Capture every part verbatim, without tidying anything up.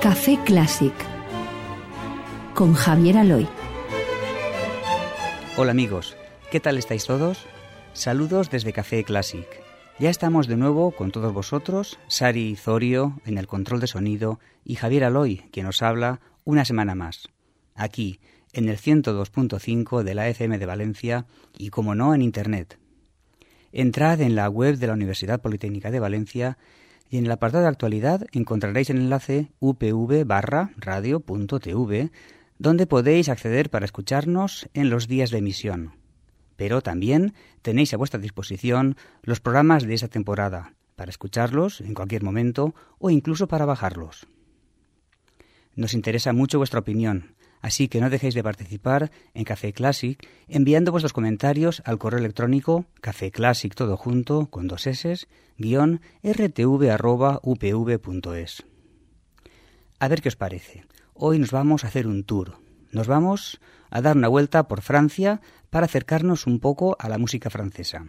Café Clásic con Javier Aloy. Hola amigos, ¿qué tal estáis todos? Saludos desde Café Clásic. Ya estamos de nuevo con todos vosotros, Sari Zorio en el control de sonido y Javier Aloy, quien os habla una semana más, aquí en el ciento dos punto cinco de la F M de Valencia y, como no, en Internet. Entrad en la web de la Universidad Politécnica de Valencia y en el apartado de actualidad encontraréis el enlace upv barra radio.tv, donde podéis acceder para escucharnos en los días de emisión. Pero también tenéis a vuestra disposición los programas de esa temporada, para escucharlos en cualquier momento o incluso para bajarlos. Nos interesa mucho vuestra opinión, así que no dejéis de participar en Café Clásic enviando vuestros comentarios al correo electrónico cafeclásic todo junto con dos s guión rtv arroba upv punto es. A ver qué os parece. Hoy nos vamos a hacer un tour. Nos vamos a dar una vuelta por Francia para acercarnos un poco a la música francesa.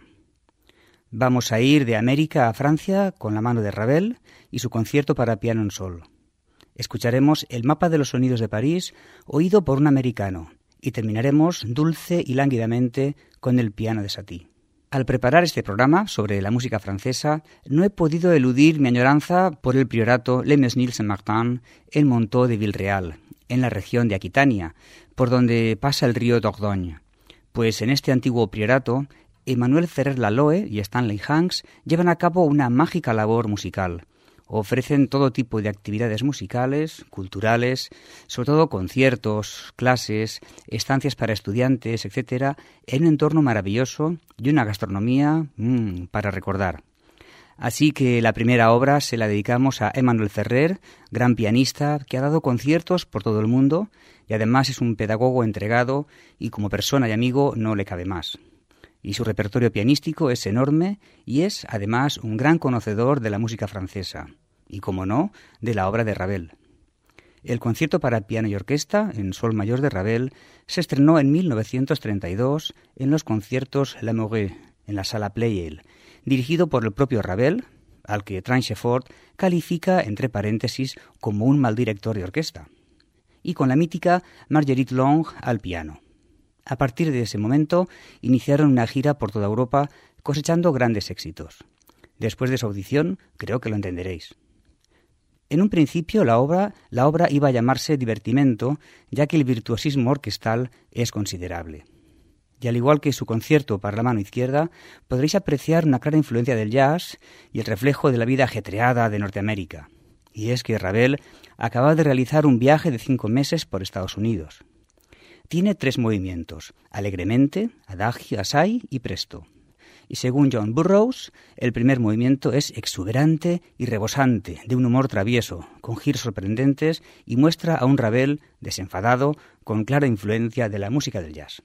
Vamos a ir de América a Francia con la mano de Ravel y su concierto para piano en sol. Escucharemos el mapa de los sonidos de París oído por un americano y terminaremos dulce y lánguidamente con el piano de Satie. Al preparar este programa sobre la música francesa, no he podido eludir mi añoranza por el priorato Le Mesnil-Saint-Martin en Montaut de Villereal, en la región de Aquitania, por donde pasa el río Dordogne. Pues en este antiguo priorato, Emmanuel Ferrer Laloe y Stanley Hanks llevan a cabo una mágica labor musical. Ofrecen todo tipo de actividades musicales, culturales, sobre todo conciertos, clases, estancias para estudiantes, etcétera, en un entorno maravilloso y una gastronomía mmm, para recordar. Así que la primera obra se la dedicamos a Emmanuel Ferrer, gran pianista que ha dado conciertos por todo el mundo y además es un pedagogo entregado y como persona y amigo no le cabe más. Y su repertorio pianístico es enorme y es, además, un gran conocedor de la música francesa y, como no, de la obra de Ravel. El concierto para piano y orquesta en sol mayor de Ravel se estrenó en mil novecientos treinta y dos en los conciertos Lamoureux, en la sala Pleyel, dirigido por el propio Ravel, al que Tranchefort califica, entre paréntesis, como un mal director de orquesta, y con la mítica Marguerite Long al piano. A partir de ese momento, iniciaron una gira por toda Europa cosechando grandes éxitos. Después de su audición, creo que lo entenderéis. En un principio, la obra, la obra iba a llamarse Divertimento, ya que el virtuosismo orquestal es considerable. Y al igual que su concierto para la mano izquierda, podréis apreciar una clara influencia del jazz y el reflejo de la vida ajetreada de Norteamérica. Y es que Ravel acaba de realizar un viaje de cinco meses por Estados Unidos. Tiene tres movimientos, alegremente, adagio, assai y presto. Y según John Burroughs, el primer movimiento es exuberante y rebosante, de un humor travieso, con giros sorprendentes y muestra a un Ravel desenfadado, con clara influencia de la música del jazz.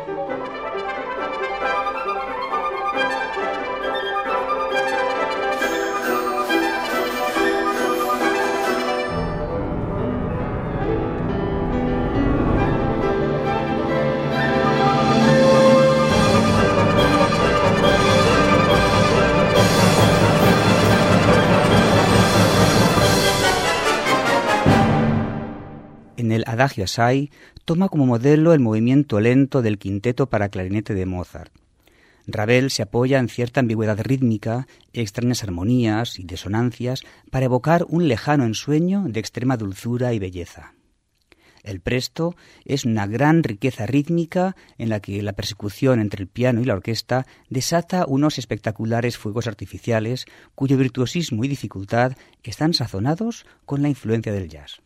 En el Adagio Assai toma como modelo el movimiento lento del quinteto para clarinete de Mozart. Ravel se apoya en cierta ambigüedad rítmica, extrañas armonías y disonancias para evocar un lejano ensueño de extrema dulzura y belleza. El presto es una gran riqueza rítmica en la que la persecución entre el piano y la orquesta desata unos espectaculares fuegos artificiales cuyo virtuosismo y dificultad están sazonados con la influencia del jazz.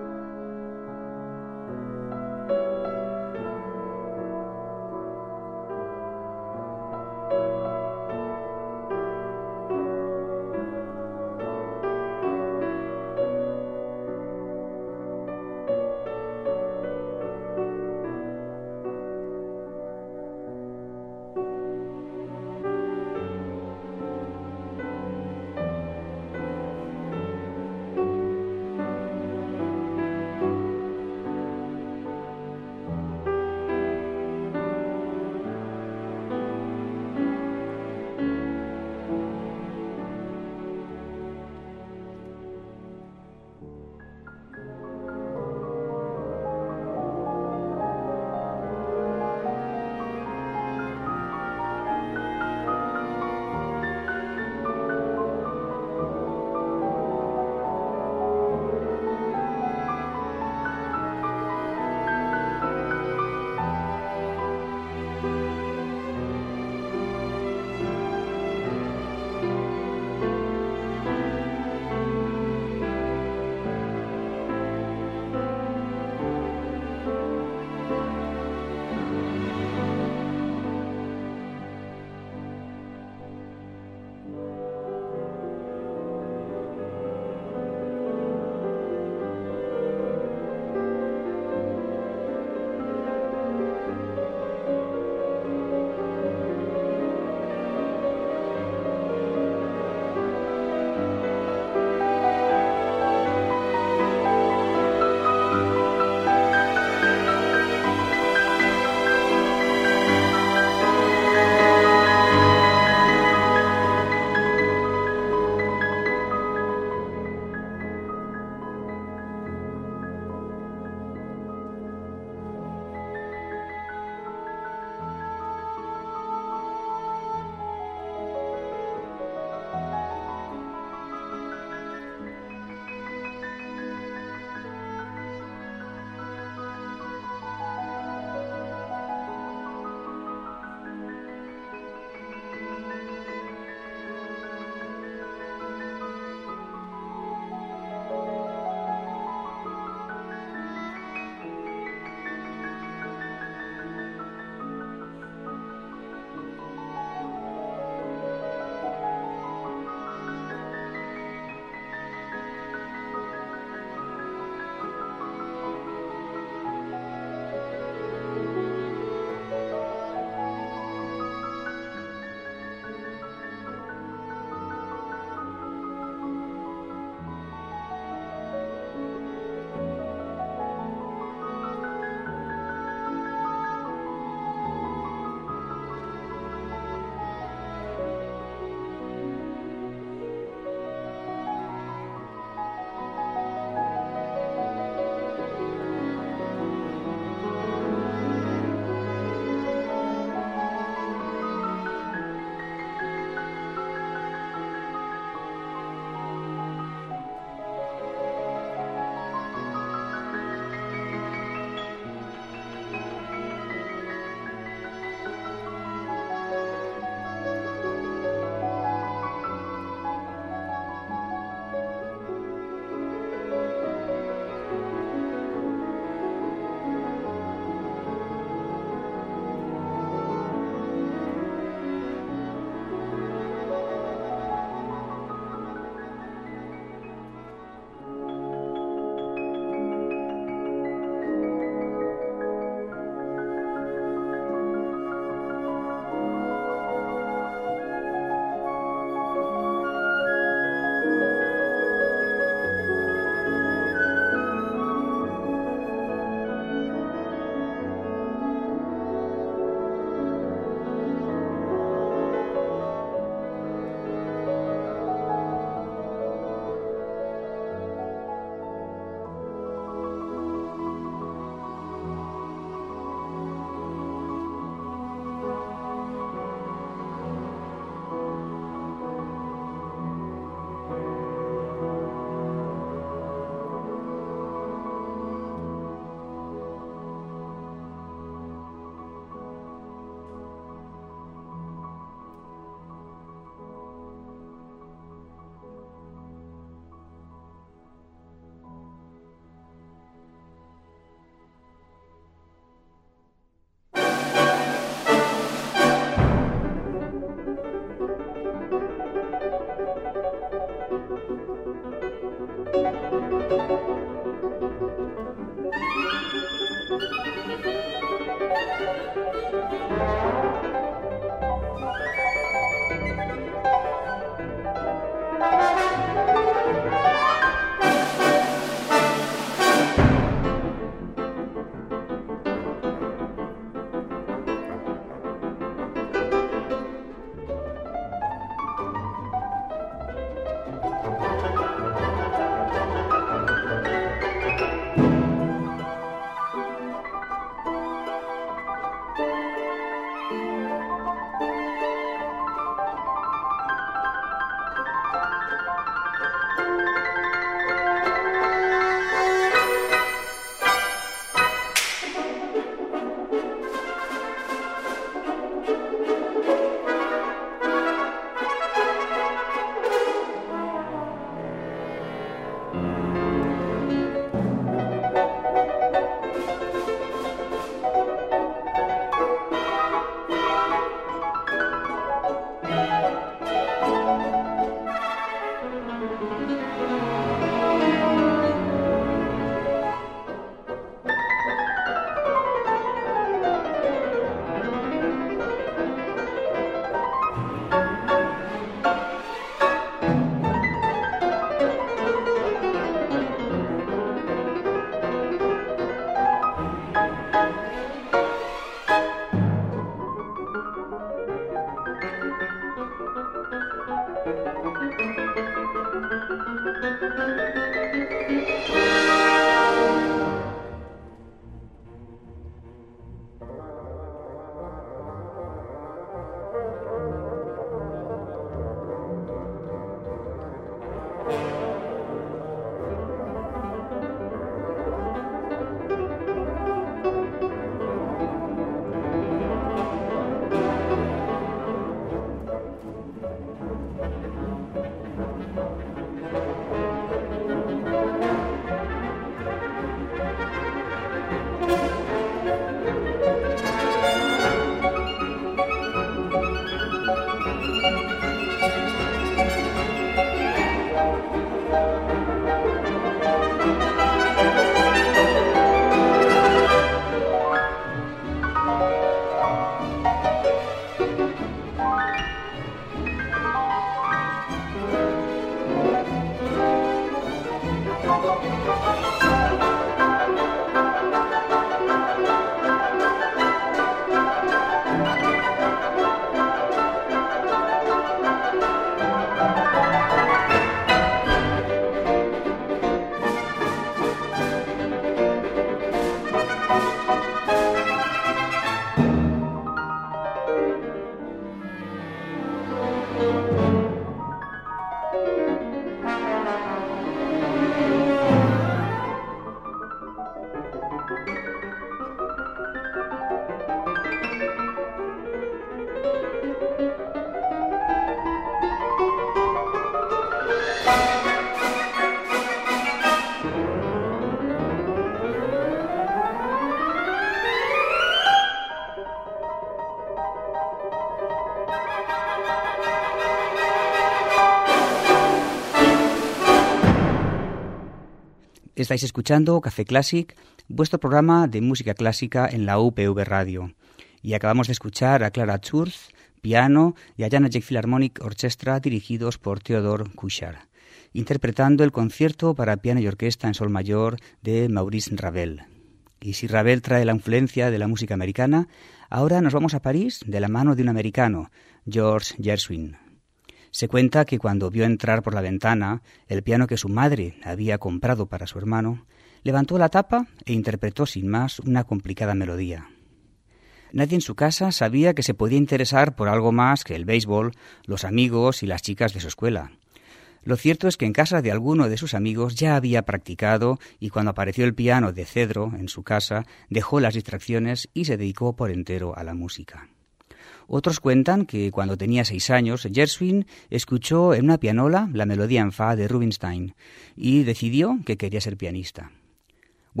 Estáis escuchando Café Classic, vuestro programa de música clásica en la U P V Radio. Y acabamos de escuchar a Clara Church, piano, y a Janáček Philharmonic Orchestra, dirigidos por Theodor Kuchar, interpretando el concierto para piano y orquesta en sol mayor de Maurice Ravel. Y si Ravel trae la influencia de la música americana, ahora nos vamos a París de la mano de un americano, George Gershwin. Se cuenta que cuando vio entrar por la ventana el piano que su madre había comprado para su hermano, levantó la tapa e interpretó sin más una complicada melodía. Nadie en su casa sabía que se podía interesar por algo más que el béisbol, los amigos y las chicas de su escuela. Lo cierto es que en casa de alguno de sus amigos ya había practicado y cuando apareció el piano de cedro en su casa dejó las distracciones y se dedicó por entero a la música. Otros cuentan que cuando tenía seis años, Gershwin escuchó en una pianola la melodía en fa de Rubinstein y decidió que quería ser pianista. Bueno,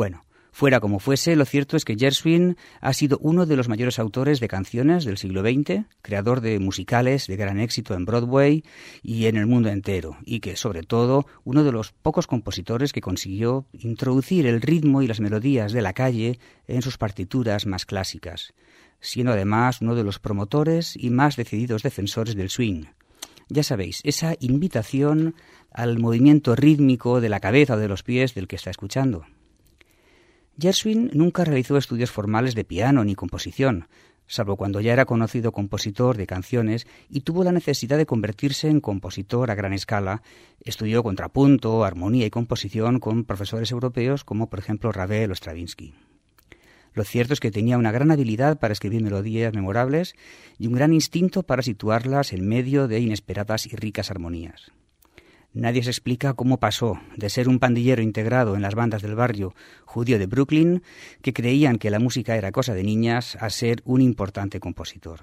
Fuera como fuese, lo cierto es que Gershwin ha sido uno de los mayores autores de canciones del siglo veinte, creador de musicales de gran éxito en Broadway y en el mundo entero, y que, sobre todo, uno de los pocos compositores que consiguió introducir el ritmo y las melodías de la calle en sus partituras más clásicas, siendo además uno de los promotores y más decididos defensores del swing. Ya sabéis, esa invitación al movimiento rítmico de la cabeza o de los pies del que está escuchando. Gershwin nunca realizó estudios formales de piano ni composición, salvo cuando ya era conocido compositor de canciones y tuvo la necesidad de convertirse en compositor a gran escala. Estudió contrapunto, armonía y composición con profesores europeos como por ejemplo Ravel o Stravinsky. Lo cierto es que tenía una gran habilidad para escribir melodías memorables y un gran instinto para situarlas en medio de inesperadas y ricas armonías. Nadie se explica cómo pasó de ser un pandillero integrado en las bandas del barrio judío de Brooklyn, que creían que la música era cosa de niñas, a ser un importante compositor.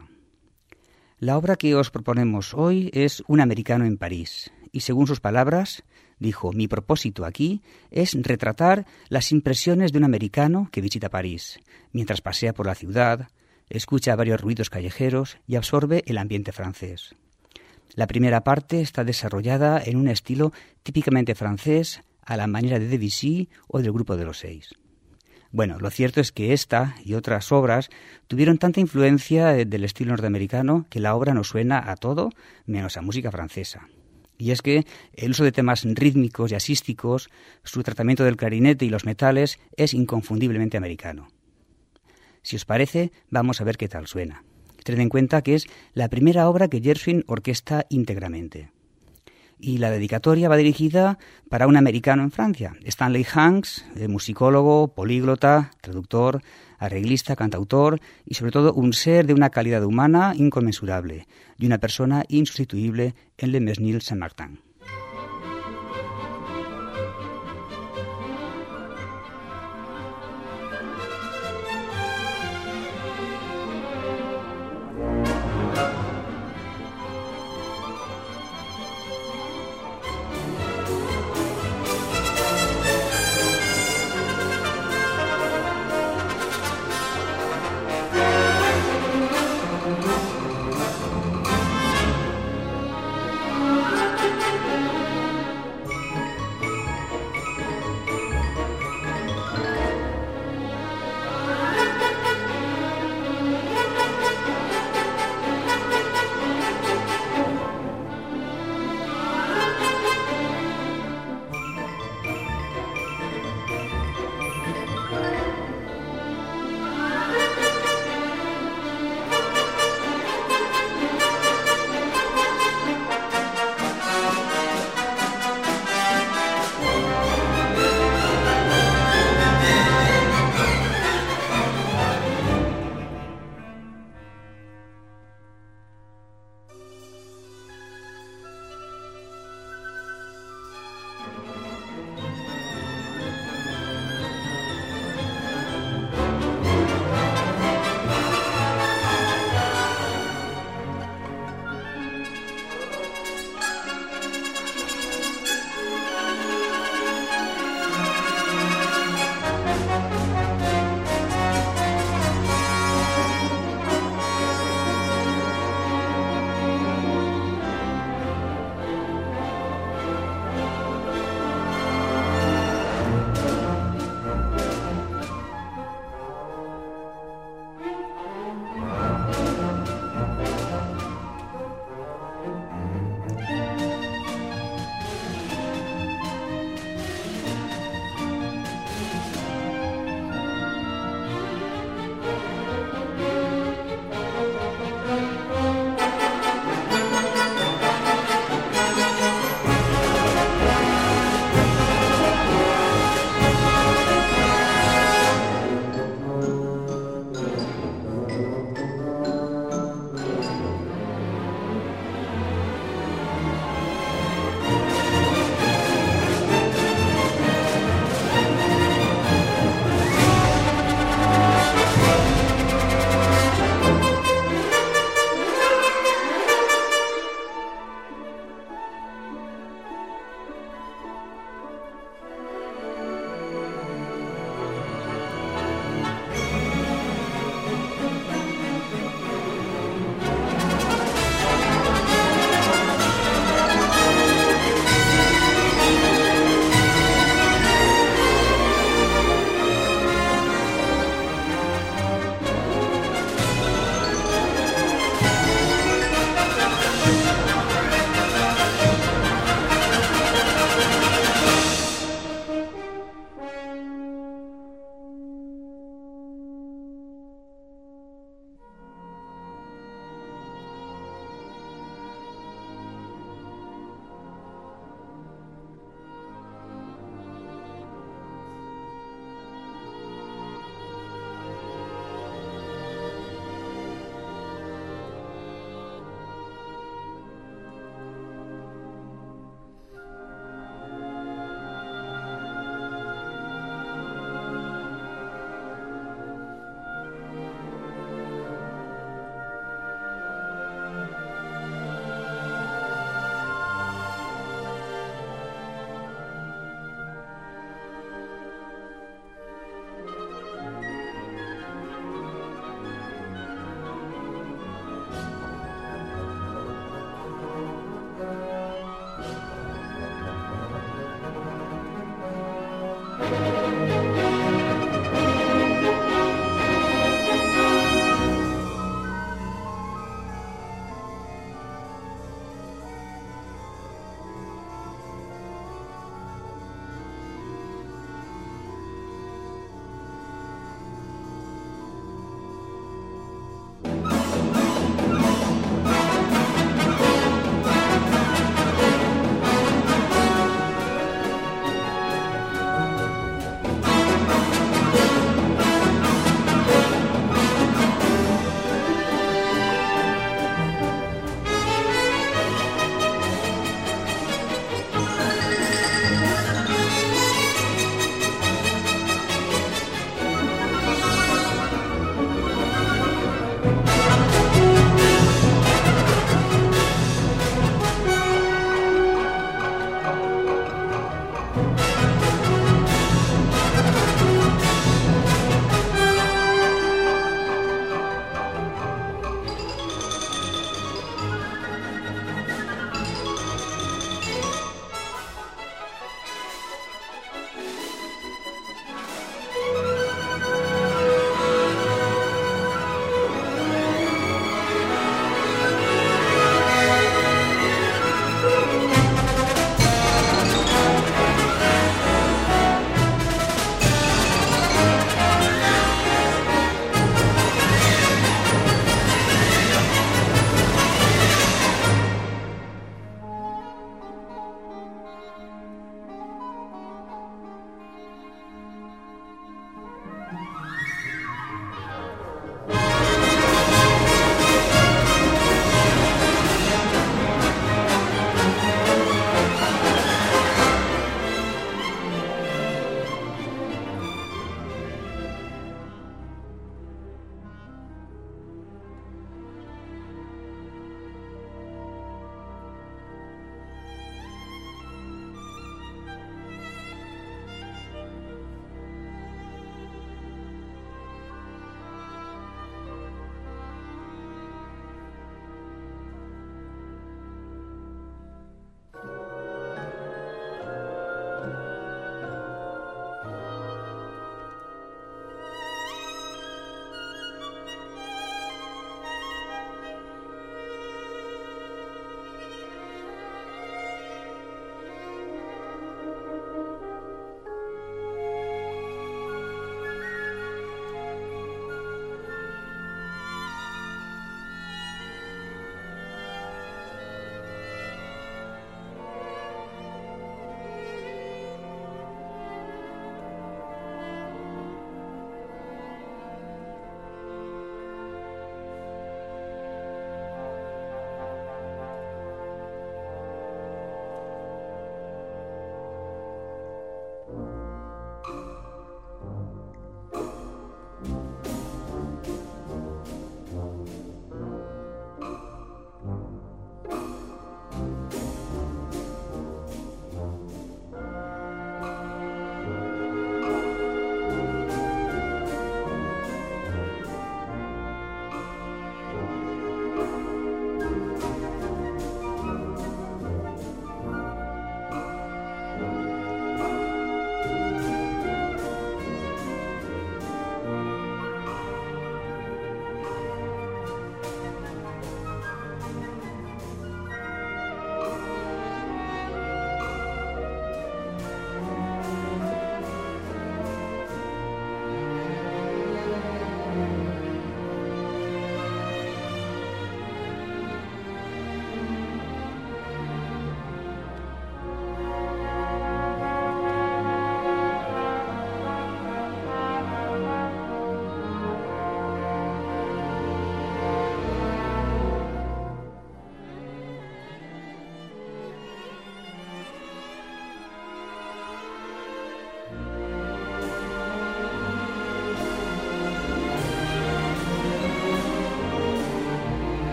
La obra que os proponemos hoy es Un americano en París, y según sus palabras, dijo: mi propósito aquí es retratar las impresiones de un americano que visita París, mientras pasea por la ciudad, escucha varios ruidos callejeros y absorbe el ambiente francés. La primera parte está desarrollada en un estilo típicamente francés, a la manera de Debussy o del Grupo de los Seis. Bueno, lo cierto es que esta y otras obras tuvieron tanta influencia del estilo norteamericano que la obra nos suena a todo menos a música francesa. Y es que el uso de temas rítmicos y asísticos, su tratamiento del clarinete y los metales es inconfundiblemente americano. Si os parece, vamos a ver qué tal suena. Tened en cuenta que es la primera obra que Gershwin orquesta íntegramente. Y la dedicatoria va dirigida para un americano en Francia, Stanley Hanks, musicólogo, políglota, traductor, arreglista, cantautor y sobre todo un ser de una calidad humana inconmensurable y una persona insustituible en Le Mesnil Saint-Martin.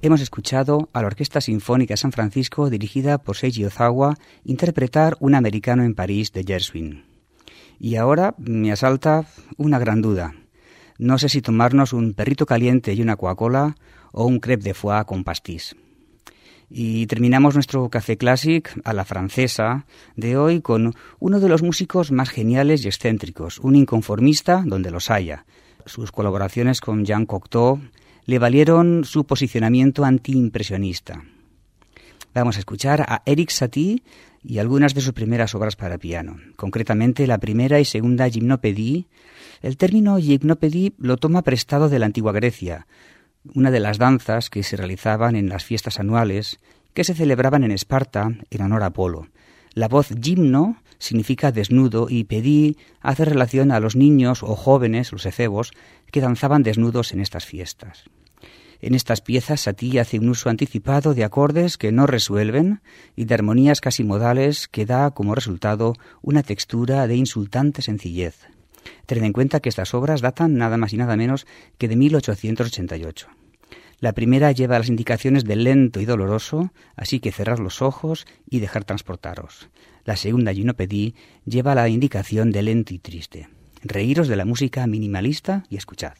hemos escuchado a la Orquesta Sinfónica de San Francisco, dirigida por Seiji Ozawa, interpretar Un americano en París de Gershwin. Y ahora me asalta una gran duda. No sé si tomarnos un perrito caliente y una Coca-Cola o un crêpe de foie con pastis. Y terminamos nuestro Café Classic a la francesa de hoy con uno de los músicos más geniales y excéntricos, un inconformista donde los haya. Sus colaboraciones con Jean Cocteau le valieron su posicionamiento antiimpresionista. Vamos a escuchar a Erik Satie y algunas de sus primeras obras para piano, concretamente la primera y segunda Gymnopédie. El término Gymnopédie lo toma prestado de la antigua Grecia, una de las danzas que se realizaban en las fiestas anuales que se celebraban en Esparta en honor a Apolo. La voz gimno significa desnudo y pedí hace relación a los niños o jóvenes, los efebos, que danzaban desnudos en estas fiestas. En estas piezas Satie hace un uso anticipado de acordes que no resuelven y de armonías casi modales que da como resultado una textura de insultante sencillez. Tened en cuenta que estas obras datan nada más y nada menos que de mil ochocientos ochenta y ocho. La primera lleva las indicaciones de lento y doloroso, así que cerrar los ojos y dejar transportaros. La segunda Gymnopédie lleva la indicación de lento y triste. Reíros de la música minimalista y escuchad.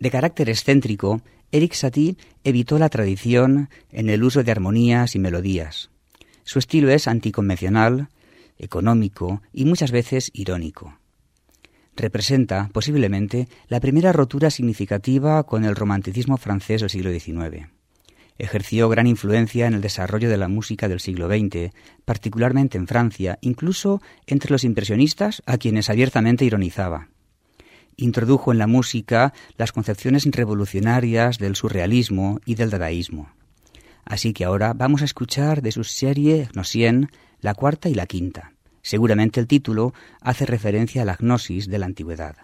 De carácter excéntrico, Erik Satie evitó la tradición en el uso de armonías y melodías. Su estilo es anticonvencional, económico y muchas veces irónico. Representa, posiblemente, la primera rotura significativa con el romanticismo francés del siglo diecinueve. Ejerció gran influencia en el desarrollo de la música del siglo veinte, particularmente en Francia, incluso entre los impresionistas, a quienes abiertamente ironizaba. Introdujo en la música las concepciones revolucionarias del surrealismo y del dadaísmo. Así que ahora vamos a escuchar de su serie Gnosien la cuarta y la quinta. Seguramente el título hace referencia a la gnosis de la antigüedad.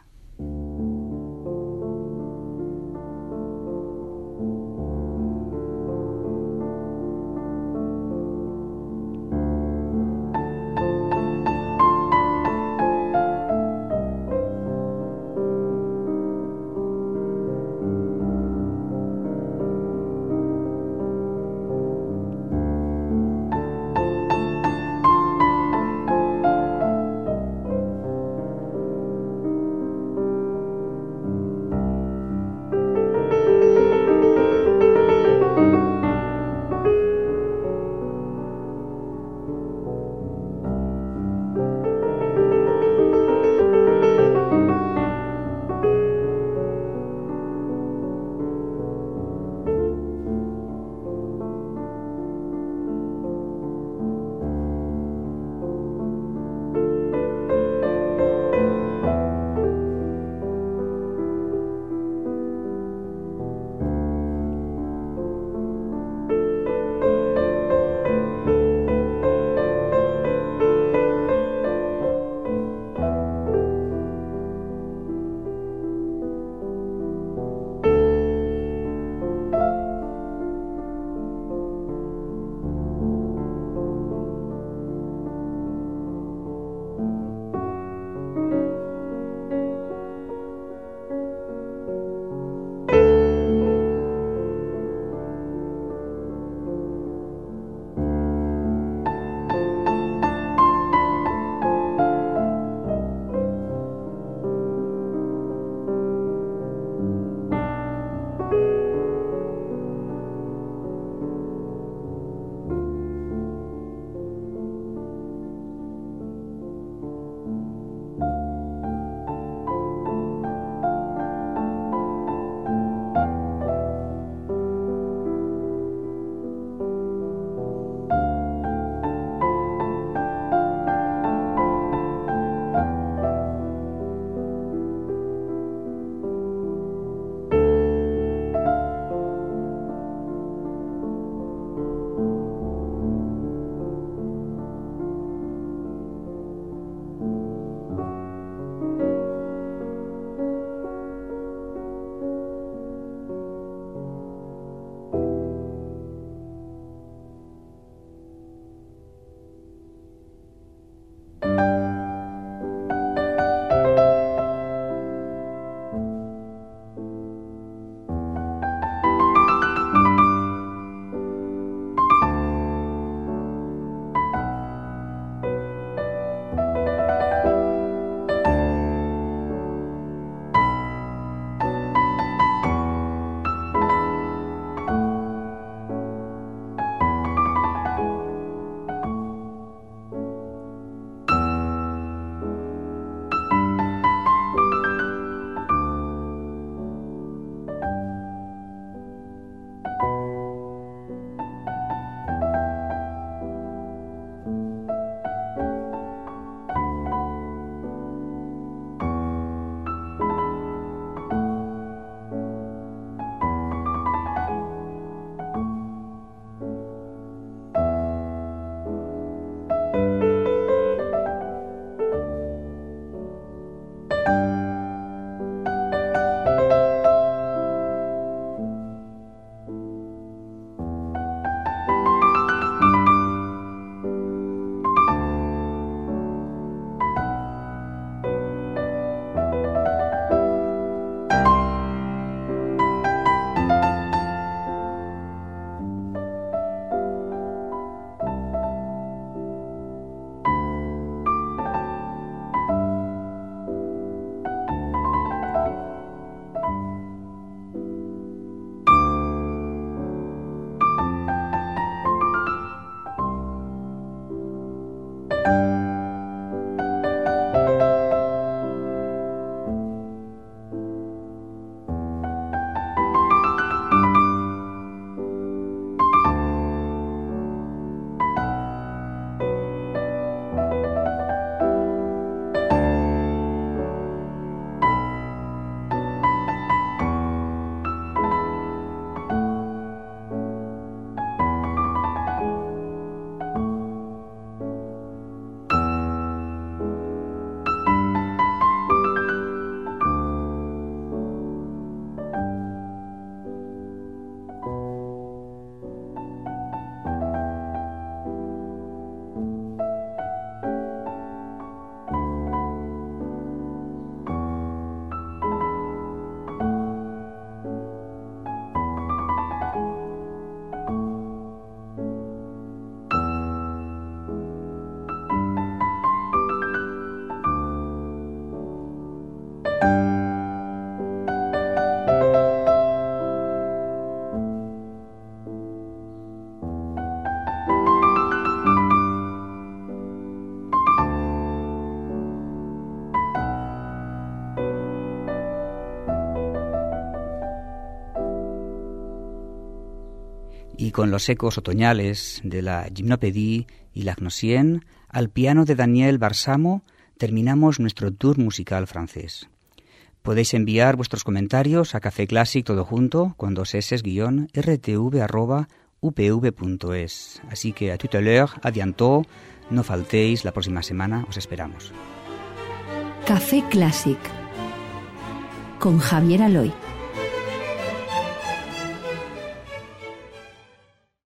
Y con los ecos otoñales de la Gymnopédie y la Gnossienne, al piano de Daniel Barsamo, terminamos nuestro tour musical francés. Podéis enviar vuestros comentarios a Café Classic todo junto con dos s guión r t v arroba u p v punto es. Así que a tout à l'heure, à bientôt, no faltéis, la próxima semana os esperamos. Café Classic con Javier Aloy.